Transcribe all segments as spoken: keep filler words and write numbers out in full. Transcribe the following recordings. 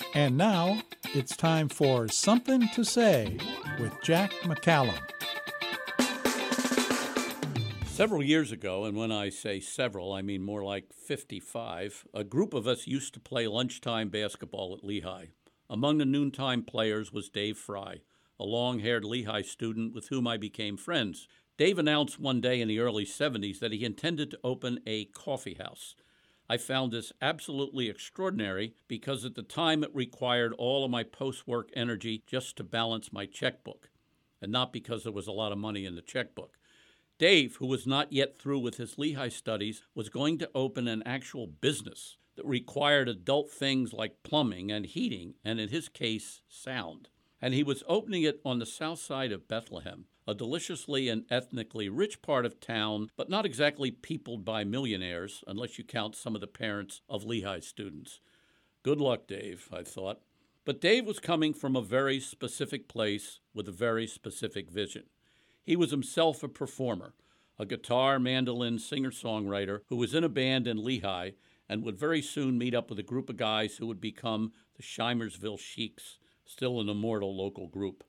And now it's time for Something to Say with Jack McCallum. Several years ago, and when I say several, I mean more like fifty-five, a group of us used to play lunchtime basketball at Lehigh. Among the noontime players was Dave Fry, a long-haired Lehigh student with whom I became friends. Dave announced one day in the early seventies that he intended to open a coffee house. I found this absolutely extraordinary because at the time it required all of my post-work energy just to balance my checkbook, and not because there was a lot of money in the checkbook. Dave, who was not yet through with his Lehigh studies, was going to open an actual business that required adult things like plumbing and heating, and in his case, sound. And he was opening it on the south side of Bethlehem, a deliciously and ethnically rich part of town, but not exactly peopled by millionaires, unless you count some of the parents of Lehigh students. Good luck, Dave, I thought. But Dave was coming from a very specific place with a very specific vision. He was himself a performer, a guitar, mandolin, singer-songwriter who was in a band in Lehigh and would very soon meet up with a group of guys who would become the Shimersville Sheiks, still an immortal local group.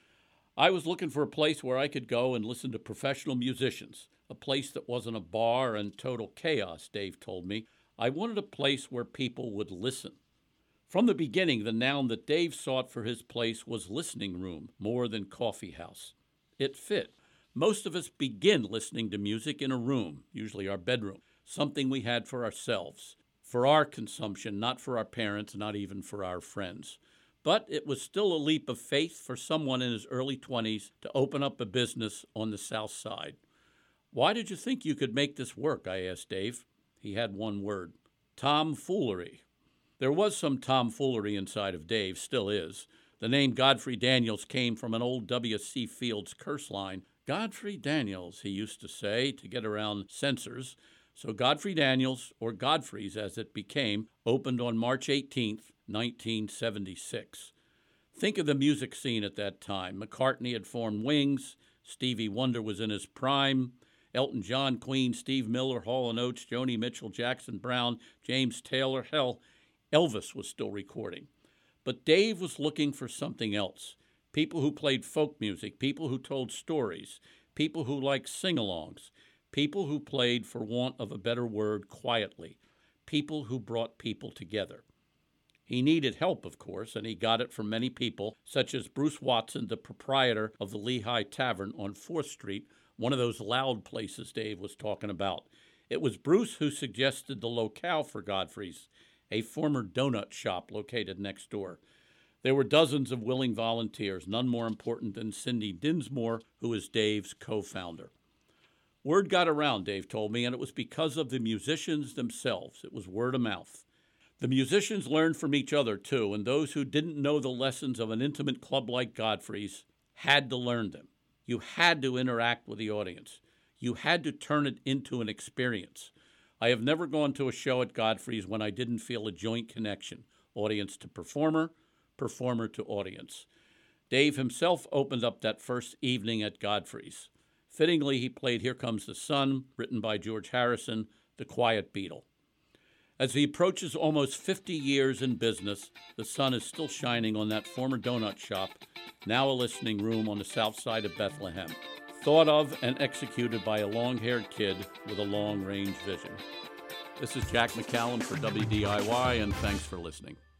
I was looking for a place where I could go and listen to professional musicians, a place that wasn't a bar and total chaos, Dave told me. I wanted a place where people would listen. From the beginning, the noun that Dave sought for his place was listening room, more than coffee house. It fit. Most of us begin listening to music in a room, usually our bedroom, something we had for ourselves, for our consumption, not for our parents, not even for our friends. But it was still a leap of faith for someone in his early twenties to open up a business on the south side. Why did you think you could make this work? I asked Dave. He had one word: tomfoolery. There was some tomfoolery inside of Dave, still is. The name Godfrey Daniels came from an old W C Fields curse line. Godfrey Daniels, he used to say, to get around censors. So Godfrey Daniels, or Godfrey's as it became, opened on March eighteenth, nineteen seventy-six. Think of the music scene at that time. McCartney had formed Wings. Stevie Wonder was in his prime. Elton John, Queen, Steve Miller, Hall and Oates, Joni Mitchell, Jackson Browne, James Taylor. Hell, Elvis was still recording. But Dave was looking for something else. People who played folk music, people who told stories, people who liked sing-alongs, people who played, for want of a better word, quietly, people who brought people together. He needed help, of course, and he got it from many people, such as Bruce Watson, the proprietor of the Lehigh Tavern on fourth street, one of those loud places Dave was talking about. It was Bruce who suggested the locale for Godfrey's, a former donut shop located next door. There were dozens of willing volunteers, none more important than Cindy Dinsmore, who is Dave's co-founder. Word got around, Dave told me, and it was because of the musicians themselves. It was word of mouth. The musicians learned from each other, too, and those who didn't know the lessons of an intimate club like Godfrey's had to learn them. You had to interact with the audience. You had to turn it into an experience. I have never gone to a show at Godfrey's when I didn't feel a joint connection, audience to performer, performer to audience. Dave himself opened up that first evening at Godfrey's. Fittingly, he played Here Comes the Sun, written by George Harrison, The Quiet Beatle. As he approaches almost fifty years in business, the sun is still shining on that former donut shop, now a listening room on the south side of Bethlehem, thought of and executed by a long-haired kid with a long-range vision. This is Jack McCallum for W D I Y, and thanks for listening.